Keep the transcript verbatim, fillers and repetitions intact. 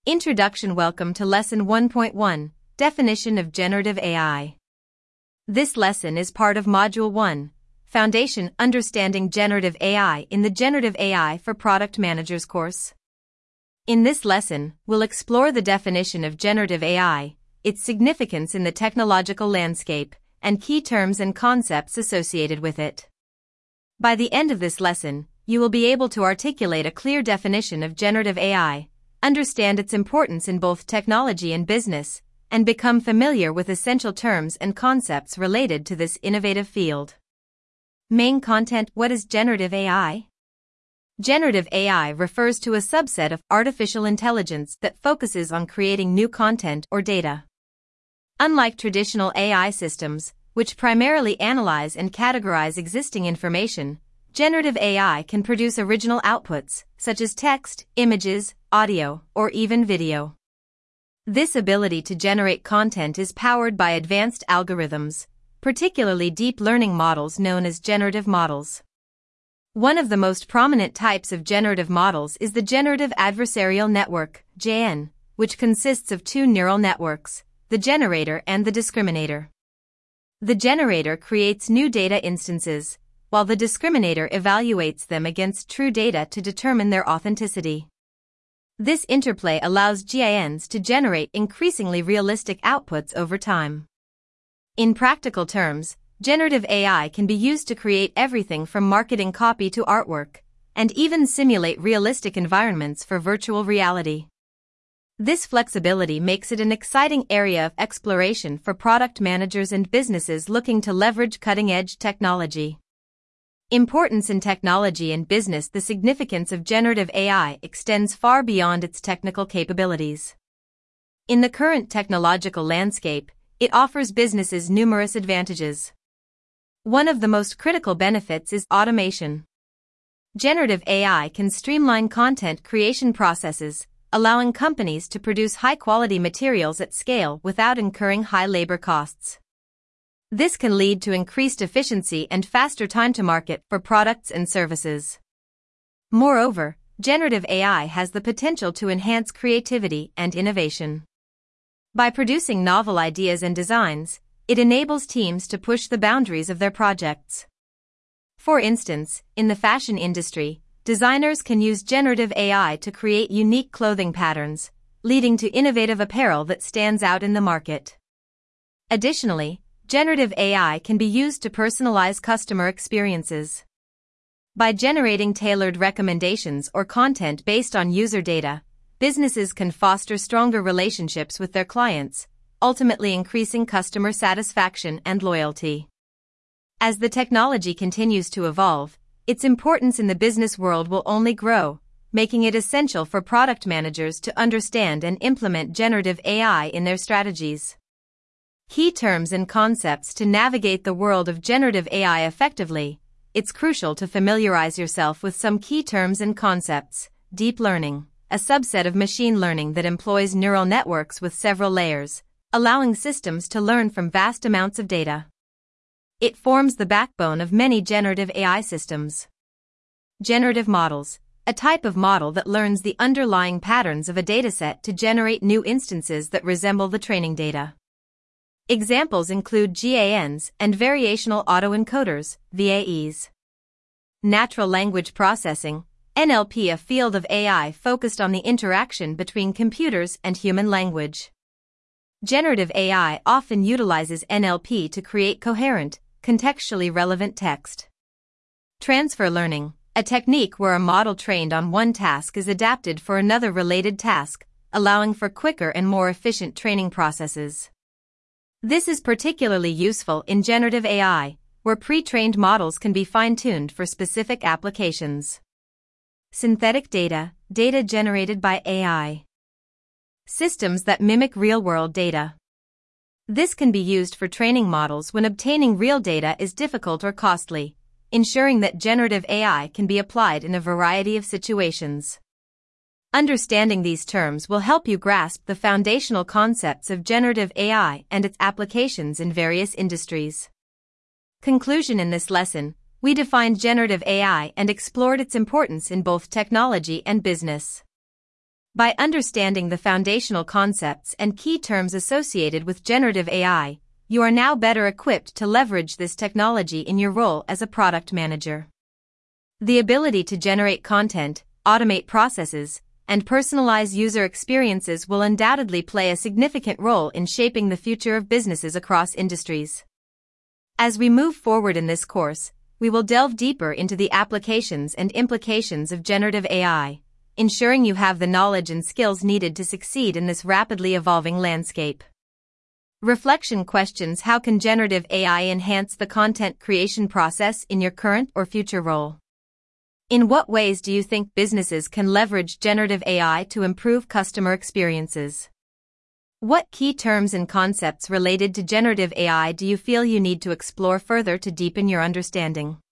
Introduction. Welcome to Lesson one point one, Definition of Generative A I. This lesson is part of Module one, Foundation Understanding Generative A I in the Generative A I for Product Managers course. In this lesson, we'll explore the definition of generative A I, its significance in the technological landscape, and key terms and concepts associated with it. By the end of this lesson, you will be able to articulate a clear definition of generative A I, understand its importance in both technology and business, and become familiar with essential terms and concepts related to this innovative field. Main content. What is generative A I? Generative A I refers to a subset of artificial intelligence that focuses on creating new content or data. Unlike traditional A I systems, which primarily analyze and categorize existing information, generative A I can produce original outputs, such as text, images, audio, or even video. This ability to generate content is powered by advanced algorithms, particularly deep learning models known as generative models. One of the most prominent types of generative models is the Generative Adversarial Network, G A N, which consists of two neural networks, the generator and the discriminator. The generator creates new data instances, while the discriminator evaluates them against true data to determine their authenticity. This interplay allows G A Ns to generate increasingly realistic outputs over time. In practical terms, generative A I can be used to create everything from marketing copy to artwork, and even simulate realistic environments for virtual reality. This flexibility makes it an exciting area of exploration for product managers and businesses looking to leverage cutting-edge technology. Importance in technology and business. The significance of generative A I extends far beyond its technical capabilities. In the current technological landscape, it offers businesses numerous advantages. One of the most critical benefits is automation. Generative A I can streamline content creation processes, allowing companies to produce high-quality materials at scale without incurring high labor costs. This can lead to increased efficiency and faster time to market for products and services. Moreover, generative A I has the potential to enhance creativity and innovation. By producing novel ideas and designs, it enables teams to push the boundaries of their projects. For instance, in the fashion industry, designers can use generative A I to create unique clothing patterns, leading to innovative apparel that stands out in the market. Additionally, generative A I can be used to personalize customer experiences. By generating tailored recommendations or content based on user data, businesses can foster stronger relationships with their clients, ultimately increasing customer satisfaction and loyalty. As the technology continues to evolve, its importance in the business world will only grow, making it essential for product managers to understand and implement generative A I in their strategies. Key terms and concepts. To navigate the world of generative A I effectively, it's crucial to familiarize yourself with some key terms and concepts. Deep learning, a subset of machine learning that employs neural networks with several layers, allowing systems to learn from vast amounts of data. It forms the backbone of many generative A I systems. Generative models, a type of model that learns the underlying patterns of a dataset to generate new instances that resemble the training data. Examples include G A Ns and variational autoencoders, V A Es. Natural language processing, N L P, a field of A I focused on the interaction between computers and human language. Generative A I often utilizes N L P to create coherent, contextually relevant text. Transfer learning, a technique where a model trained on one task is adapted for another related task, allowing for quicker and more efficient training processes. This is particularly useful in generative A I, where pre-trained models can be fine-tuned for specific applications. Synthetic data, data generated by A I. Systems that mimic real-world data. This can be used for training models when obtaining real data is difficult or costly, ensuring that generative A I can be applied in a variety of situations. Understanding these terms will help you grasp the foundational concepts of generative A I and its applications in various industries. Conclusion. In this lesson, we defined generative A I and explored its importance in both technology and business. By understanding the foundational concepts and key terms associated with generative A I, you are now better equipped to leverage this technology in your role as a product manager. The ability to generate content, automate processes, and personalize user experiences will undoubtedly play a significant role in shaping the future of businesses across industries. As we move forward in this course, we will delve deeper into the applications and implications of generative A I, ensuring you have the knowledge and skills needed to succeed in this rapidly evolving landscape. Reflection questions: how can generative A I enhance the content creation process in your current or future role? In what ways do you think businesses can leverage generative A I to improve customer experiences? What key terms and concepts related to generative A I do you feel you need to explore further to deepen your understanding?